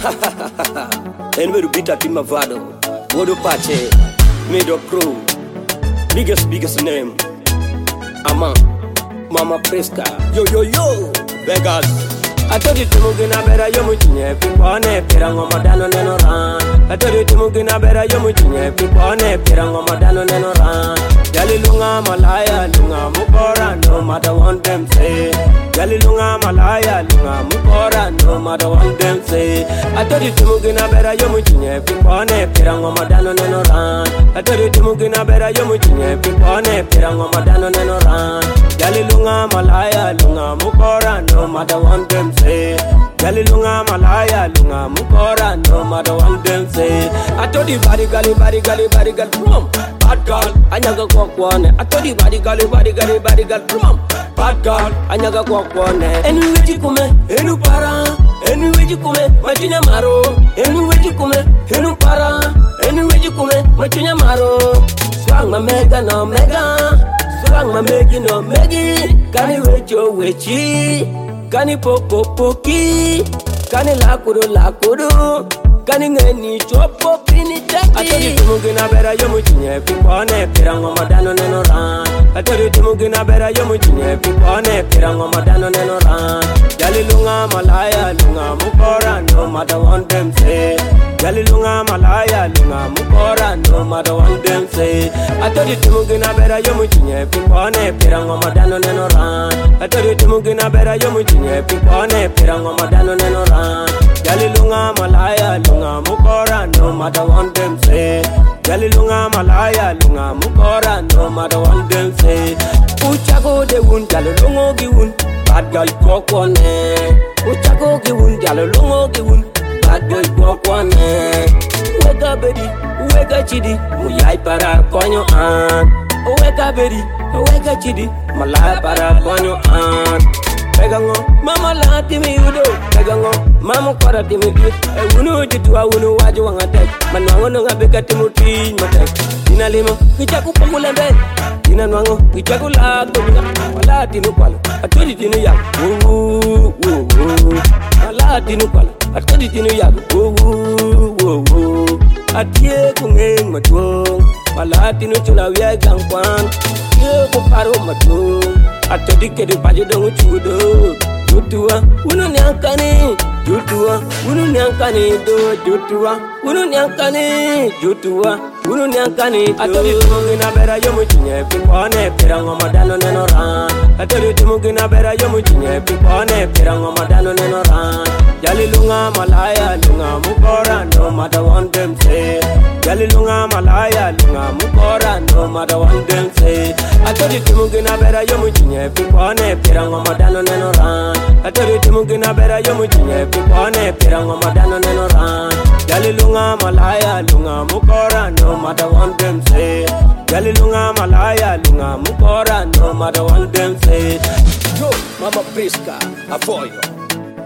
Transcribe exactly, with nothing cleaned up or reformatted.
Enveru bita timavado. Wodo pache. Middle crew. Biggest, biggest name. Ama. Mama Preska. Yo, yo, yo. Vegas. I told you to mugina better yo mutinye pipone pirango madano neno ran. I told you to mugina better yo mutinye pipone pirango madano neno ran. Jali lunga malaya lunga mukora no matter what them say. Jali lunga malaya lunga mukora no matter what them say. I told you to mugina better yo mutinye pipone pirango madano neno ran. I told you to mugina better yo mutinye pipone pirango madano neno ran. Jali lunga malaya lunga mukora no matter what them say. Gali lunga malaya lunga mukora no matter what them say. I told you body gali body gali body gal from bad girl anyaga kwakwane. I told you body gali body gali body gal from bad girl anyaga kwakwane. Anyway jikume enu para anyway jikume machinya maro anyway jikume enu para anyway jikume machinya maro. Swang ma mega no mega swang ma megi no megi kani wecho wechi kani popo poki kani lakuru lakuru kani ngeni chopo pini taki. I told you to mugina better yo mutinye pipone pirango madano neno ran. I told you to mugina better yo mutinye pipone pirango madano neno ran. Jali lunga malaya lunga mukora no matter what them say. Jali lunga malaya lunga mukora no matter what them say. I told you to mugina better yo mutinye pipone pirango madano neno ran. I told you to mugina better yo mutinye pipone pirango madano neno ran. Jali lunga malaya lunga mukora no matter what them say. Jali lunga malaya lunga mukora no matter what them say. Uchago de un jalo lungo gi un bad girl kokone. Uchago gi un jalo lungo gi un bad girl kokone. Weka bedi weka chidi muyai para konyo an. Weka bedi weka chidi malai para konyo an. Pegango, mama la timi yudo. Pegango, mama kwara timi yud. E wunu jitu wa wunu waju wangatek. Manwango nunga beka timu tuin matek. Dina limo, kichaku pangula ben. Dina nwango, kichaku la tomina. Wala tinu kwalo, atodi tinu yagu. Woo woo woo. Wala tinu kwalo, atodi tinu yagu. Woo woo woo. Atie kungeng matuong. Wala tinu chula wia gangkwan. Ye kuparo matuong. Atodi kedi paju dongu chudo. Jutua, unu nyankani. Jutua, unu nyankani do. Jutua, unu nyankani. Jutua, unu nyankani do. Atodi tumugina bera yo mutinye pipone pirango madano neno ran. Atodi tumugina bera yo mutinye pipone pirango madano neno ran. Jali lunga malaya lunga mukora no matter what them say. Jali lunga malaya lunga mukora no matter what them say. Atodi tumugina bera yo mutinye pipone pirango madano neno ran. Atodi tumugina bera yo mutinye pipone pirango madano neno ran. Jali lunga malaya lunga mukora no matter what them say. Jali lunga malaya lunga mukora no matter what them say. Yo, Mama Preska, apoyo.